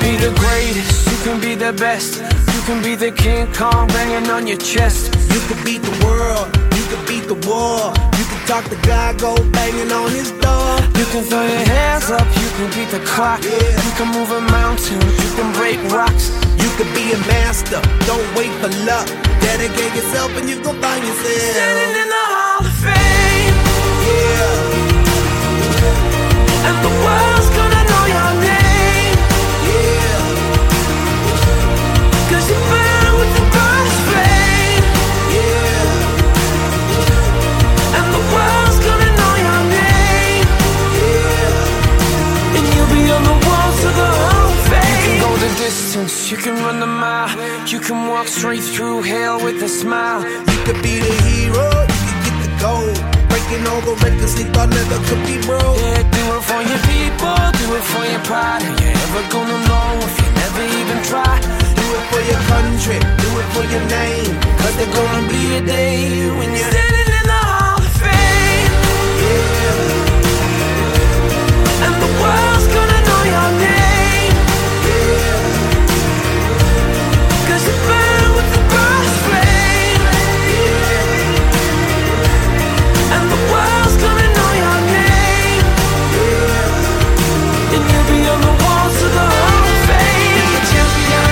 be the greatest, you can be the best. You can be the King Kong banging on your chest. You can beat the world, you can beat the war. You can talk to God, go banging on his door. You can throw your hands up, you can beat the clock. You can move a mountain, you can break rocks. You can be a master, don't wait for luck. Dedicate yourself and you gon' find yourself standing in the Hall of Fame. Yeah. And the world's gonna know your name. Yeah. Cause you burn with the brightest flame. Yeah. And the world's gonna know your name. Yeah. And you'll be on the walls of the Hall of Fame. You can go the distance, you can run the mile. You can walk straight through hell with a smile. You could be the hero, you can get the gold. Breaking all the records they thought never could be broke. Yeah, do it for your people, do it for your pride. Are you ever gonna know if you never even try? Do it for your country, do it for your name. Cause there's gonna be a day when you're standing in the Hall of Fame. Yeah. And the world's gonna know your name. Yeah. Cause you burn with the brightest flame. Yeah. And the world's gonna know your name. Yeah. And you'll be on the walls of the Hall of Fame. Be a champion.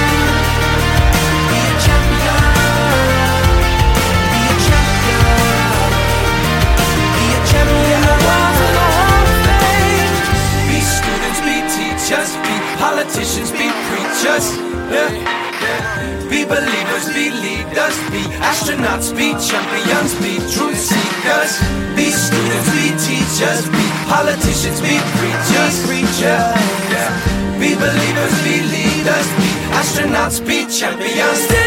Be a champion. Be a champion. Be a champion. The walls of the Hall of Fame. Be students, be teachers, be politicians, be preachers. Yeah. Be believers, be leaders, be astronauts, be champions, be truth seekers. Be students, be teachers, be politicians, be preachers. Yeah. Be believers, be leaders, be astronauts, be champions.